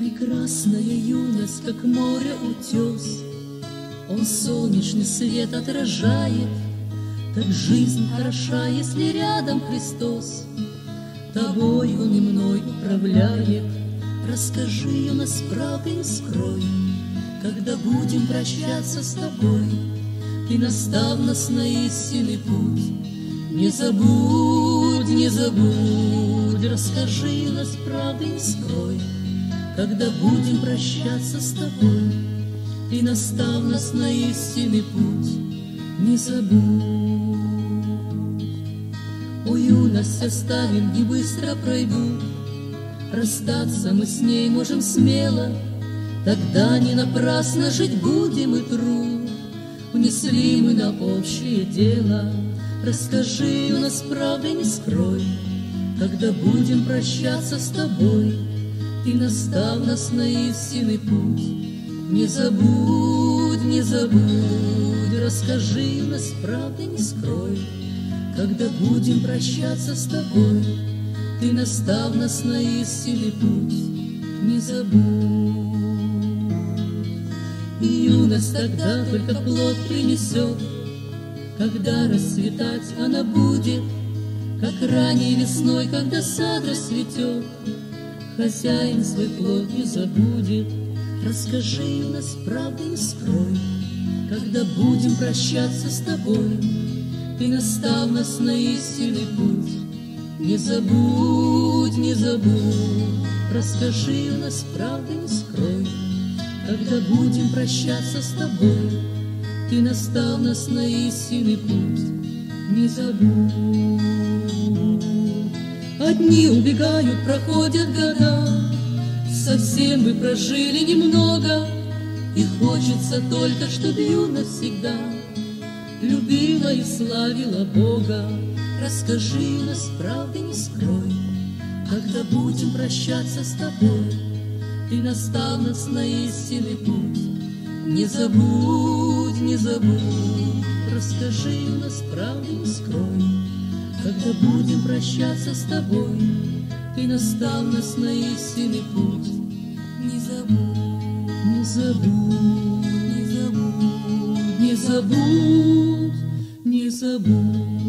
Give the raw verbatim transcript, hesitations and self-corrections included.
Прекрасная юность, как море утес, он солнечный свет отражает. Так жизнь хороша, если рядом Христос, тобой Он и мной управляет. Расскажи, юность, правды не скрой, когда будем прощаться с тобой. Ты настав нас на истинный путь, не забудь, не забудь. Расскажи, юность, правды не скрой, когда будем прощаться с тобой. Ты настав нас на истинный путь, не забудь. О, юность оставим и быстро пройдут, расстаться мы с ней можем смело, тогда не напрасно жить будем и труд внесли мы на общее дело. Расскажи, юность, правды не скрой, когда будем прощаться с тобой. Ты настав нас на истинный путь, не забудь, не забудь. Расскажи, юность, правды не скрой, когда будем прощаться с тобой. Ты настав нас на истинный путь, не забудь. И юность тогда только плод принесет, когда расцветать она будет, как ранней весной, когда сад расцветет. Хозяин свой плод не забудет. Расскажи, юность, правды не скрой, когда будем прощаться с тобой. Ты настав нас на истинный путь, не забудь, не забудь. Расскажи, юность, правды не скрой, когда будем прощаться с тобой. Ты настав нас на истинный путь, не забудь. Одни убегают, проходят года, совсем мы прожили немного, и хочется только, чтоб юность всегда любила и славила Бога. Расскажи, юность, правды не скрой, когда будем прощаться с тобой. Ты настав нас на истинный путь, не забудь, не забудь. Расскажи, юность, правды не скрой, когда будем прощаться с тобой. Ты настав нас на истинный путь, не забудь, не забудь, не забудь, не забудь, не забудь.